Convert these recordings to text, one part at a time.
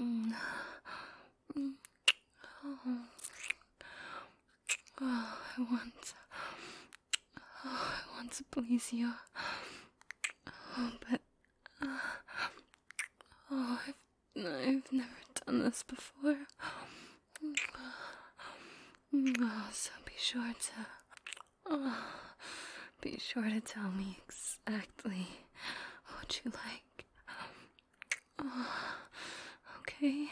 Mm. Mm. Oh. Oh, I want to please you. Oh, but I've never done this before. Oh, so be sure to tell me exactly what you like. Oh, okay.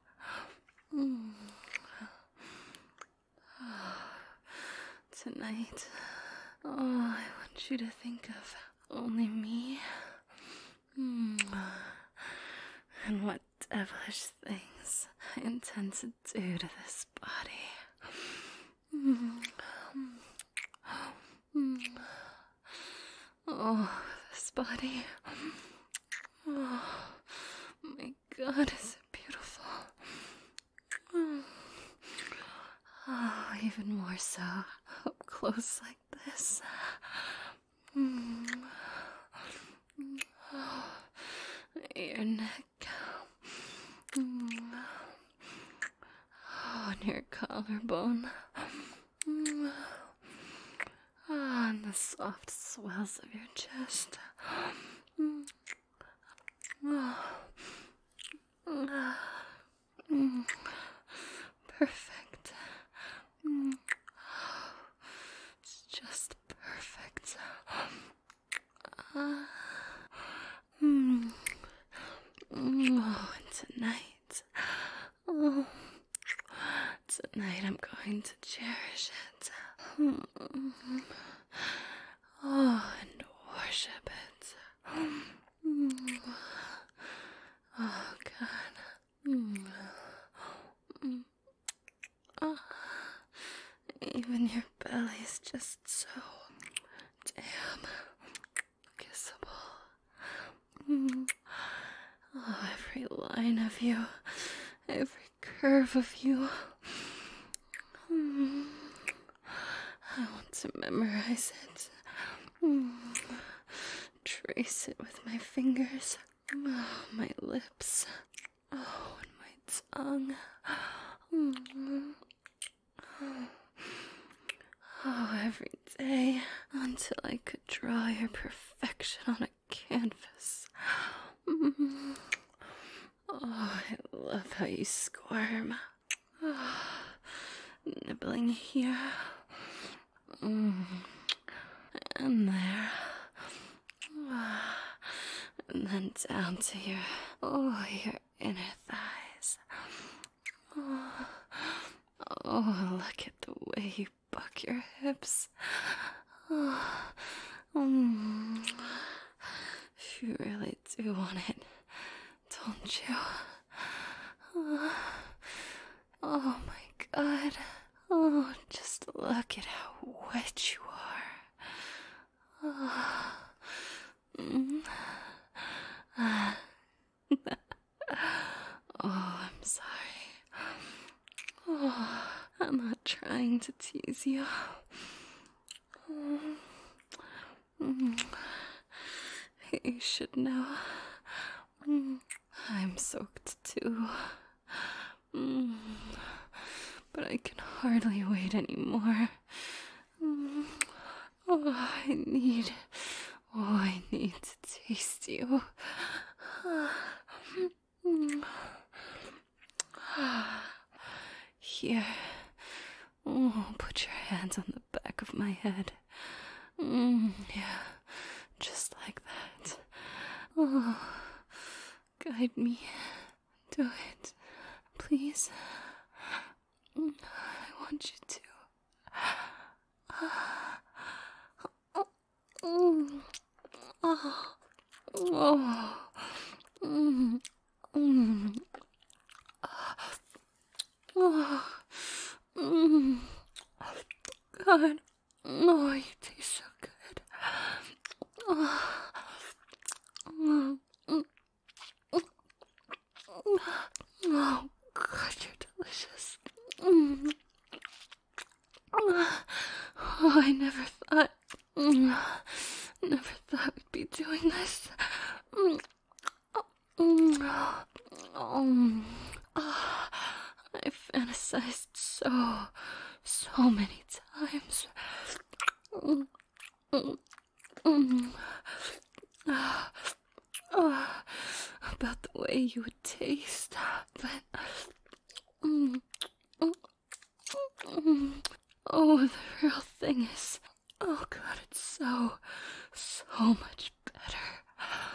Tonight, I want you to think of only me. And what devilish things I intend to do to this body. Oh, this body. Oh, my God, is it beautiful. Oh, even more so up close like this. Your neck. On your collarbone. And the soft swells of your chest. Perfect. It's just perfect. Oh, and tonight. Tonight I'm going to cherish it. Oh, and worship it. Oh, God. Even your belly's just so damn kissable. Oh, every line of you, every curve of you. I want to memorize it. Trace it with my fingers. Oh, my lips. Oh, and my tongue. Oh, every day until I could draw your perfection on a canvas. Oh, I love how you squirm. Oh, nibbling here. And there. And then down to your inner thighs. Oh, look at the way you buck your hips. You really do want it, don't you? Oh my God. Oh, just look at how wet you are. Oh, I'm sorry. Oh, I'm not trying to tease you. You should know. I'm soaked too. But I can hardly wait anymore. I need to taste you. Here. Put your hands on the back of my head. Yeah, just like that. Guide me. Do it, please. I want you to. God, you taste so good. Oh, God, you're delicious. Oh, I never thought we'd be doing this. fantasized so many times. About the way you would taste, but oh, the real thing is, oh God, it's so much better.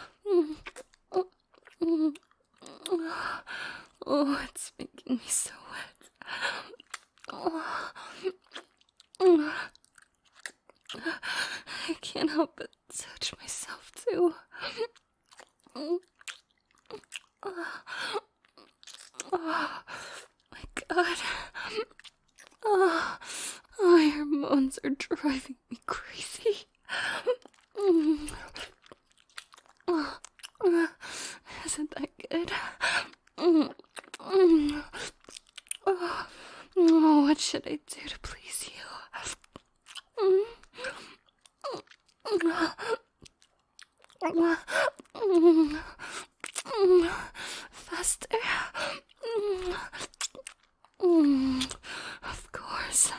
Oh, it's making me so wet. I can't help but touch myself too. Oh my God. Your moans are driving me crazy. Isn't that good? What should I do to please you? Faster. Of course.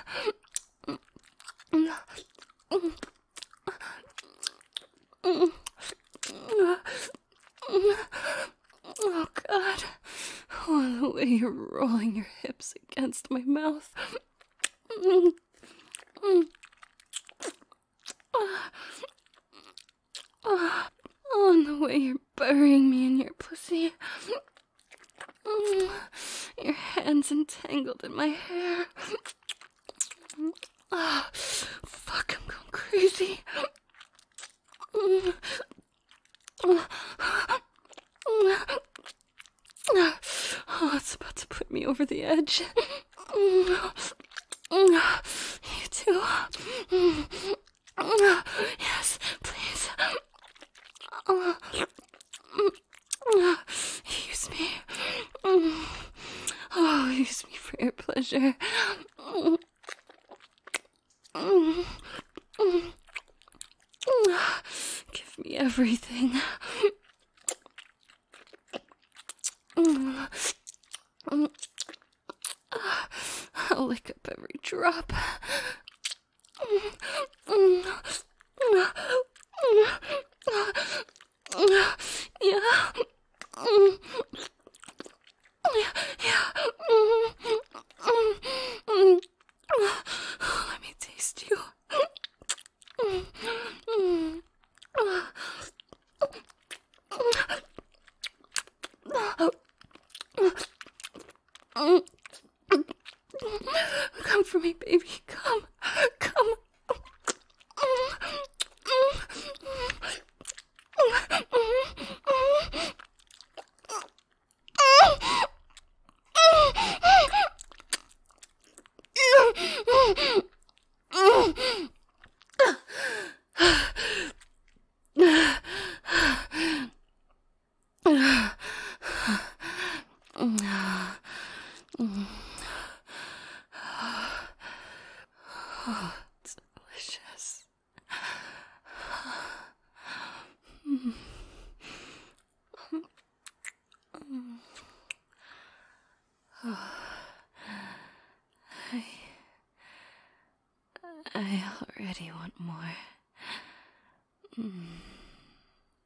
Oh God. Oh, the way you're rolling your hips against my mouth. Oh, and the way you're burying me in your pussy. Your hands entangled in my hair. Fuck, I'm going crazy. Oh, it's about to put me over the edge. You too. Yes, please. Use me. Oh, use me for your pleasure. Give me everything. I'll lick up every drop. Yeah. Let me taste you. Come for me, baby.